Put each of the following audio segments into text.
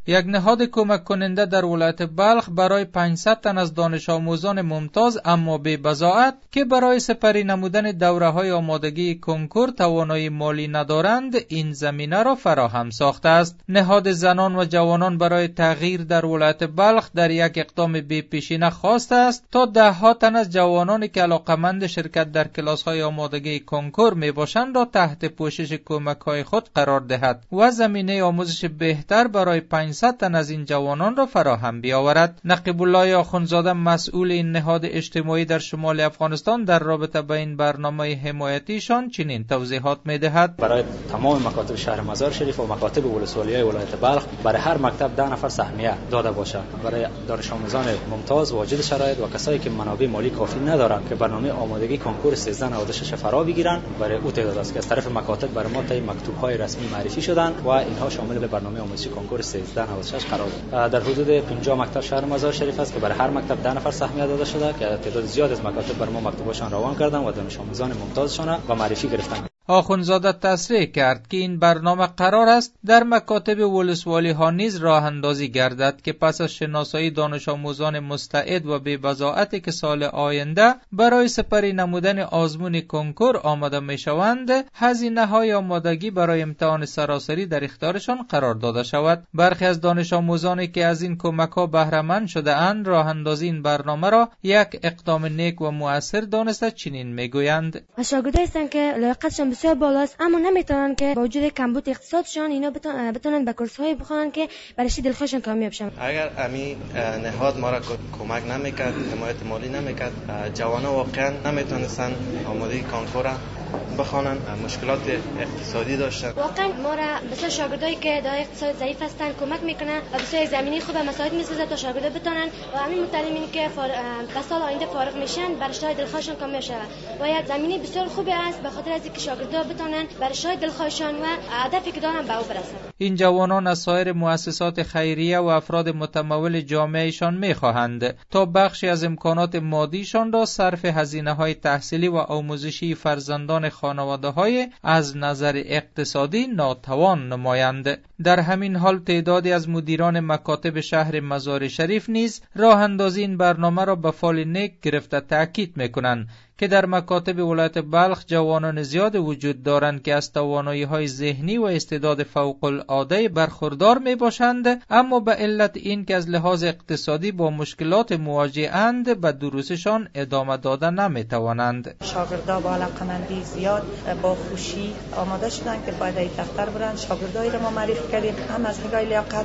یک نهاد کمک کننده در ولایت بلخ برای 500 تن از دانش آموزان ممتاز اما بی بضاعت که برای سپری نمودن دوره‌های آمادگی کنکور توانایی مالی ندارند این زمینه را فراهم ساخته است. نهاد زنان و جوانان برای تغییر در ولایت بلخ در یک اقدام بی پیشینه خواسته است تا 10 تن از جوانانی که علاقمند شرکت در کلاس‌های آمادگی کنکور میباشند را تحت پوشش کمک‌های خود قرار دهد و زمینه آموزش بهتر برای 500 تن از این جوانان را فراهم بیاورد. نقیب الله آخوندزاده مسئول این نهاد اجتماعی در شمال افغانستان در رابطه با این برنامه حمایتیشان چنین توضیحات می‌دهد: برای تمام مکاتب شهر مزار شریف و مکاتب ولسوالی‌های ولایت بلخ برای هر مکتب 10 نفر سهمیه داده باشه. برای دانش آموزان ممتاز واجد شرایط و کسایی که منابع مالی کافی ندارند که برنامه آمادگی کنکور 1396 فرا بگیرن برای او تعداد است که از طرف مکاتب برای ما طی مکتوب‌های رسمی معرفی شدند و اینها شامل برنامه آموزشی کنکور 1396 قرار دارد. در حدود 50 مکتب شهر مزار شریف است که برای هر مکتب 10 نفر سهمیه داده شده که تعداد زیاد از مکاتب برای ما مکتوبشان روان کردن و دانش آموزان ممتازشان و معرفی گرفتند. آخوندزاده تصریح کرد که این برنامه قرار است در مکاتب ولسوالی ها نیز راه اندازی گردد که پس از شناسایی دانش آموزان مستعد و بی بضاعتی که سال آینده برای سپری نمودن آزمون کنکور آماده می شوند، هزینه های آمادگی برای امتحان سراسری در اختیارشان قرار داده شود. برخی از دانش آموزانی که از این کمک ها بهره مند شده اند راه اندازی این برنامه را یک اقدام نیک و مؤثر دانسته چنین می گویند: شاگردایی هستند که لیاقتشان بسیار بالاست اما نمیتونن که با وجود کمبود اقتصادشان اینا بتونن به کورس‌های بخونن که برای دلخوششون کامیاب شن. اگر امی نهاد ما را کمک نمیکرد، حمایت مالی نمیکرد، جوانا واقعا نمیتونستن آمادگی کنکور بخوانن، مشکلات اقتصادی داشتن. واقعا ما را بسیار شاگردایی که در اقتصاد ضعیف هستند کمک میکنن و بسیار زمینی خوب مساعد میسازه تا شاگردا بتونن و همین متعلمین که در سال آینده فارغ میشن برای اشتهای دلخوششون کامیاب شوند. و یک زمینی بسیار خوبی است به خاطر از اینکه شاگردا بتونن برای اشتهای دلخوششون و هدفی که دارن به او برسن. این جوانان از سایر مؤسسات خیریه و افراد متمول جامعهشان میخواهند تا بخشی از امکانات مادیشان را صرف هزینه‌های تحصیلی و آموزشی فرزندان خانواده‌های از نظر اقتصادی ناتوان نمایند. در همین حال تعدادی از مدیران مکاتب شهر مزار شریف نیز راه اندازی این برنامه را به فال نیک گرفته تاکید میکنند که در مکاتب ولایت بلخ جوانان زیاد وجود دارند که از توانایی‌های ذهنی و استعداد فوق العاده برخوردار میباشند اما به علت این که از لحاظ اقتصادی با مشکلات مواجه‌اند به دروسشان ادامه داده نمیتوانند. شاگردا با علاقه‌مندی زیاد با خوشی آماده شدند که باید دفتر برن. شاگردایی را ما معرفی کردیم هم از نگاه لیاقت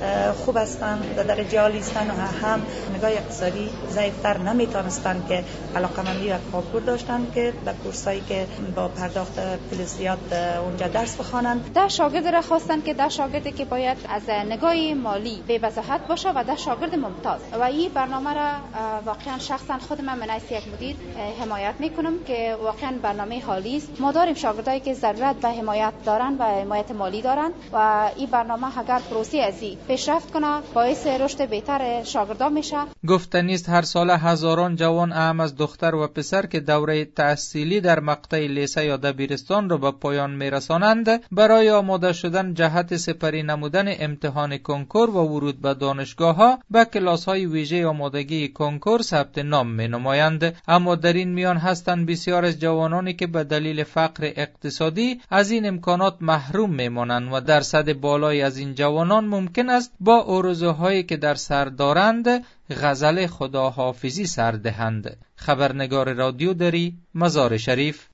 خوب هستند، در درجه عالی هستند و هم نگاه اقتصادی ضعیف‌تر نمیتونستند که علاقه‌مندی و کنکور داشتن که به کورسایی که با پرداخت پول زیاد اونجا درس بخوانند. ده شاگرد را خواستن که ده شاگردی که باید از نگاه مالی بی وضاحت باشه و ده شاگرد ممتاز و این برنامه را واقعا شخصا خود من منیس یک مدیر حمایت میکنم که واقعا برنامه حالی است. ما داریم شاگردایی که ضرورت به حمایت دارن و حمایت مالی دارن و این برنامه اگر پروسه ازی پیشرفت کنه باعث رشد بهتر شاگردان میشه. گفتنی است هر سال هزاران جوان اهم از دختر و پسر که دوره تحصیلی در مقطع لیسه یا دبیرستان را به پایان میرسانند برای آماده شدن جهت سپری نمودن امتحان کنکور و ورود به دانشگاه ها به کلاس های ویژه آمادگی کنکور ثبت نام می نمایند. اما در این میان هستند بسیار از جوانانی که به دلیل فقر اقتصادی از این امکانات محروم می مانند و درصد بالایی از این جوانان ممکن است با عرضه‌هایی که در سر دارند غزل خداحافظی سر دهند. خبرنگار رادیو دری مزار شریف.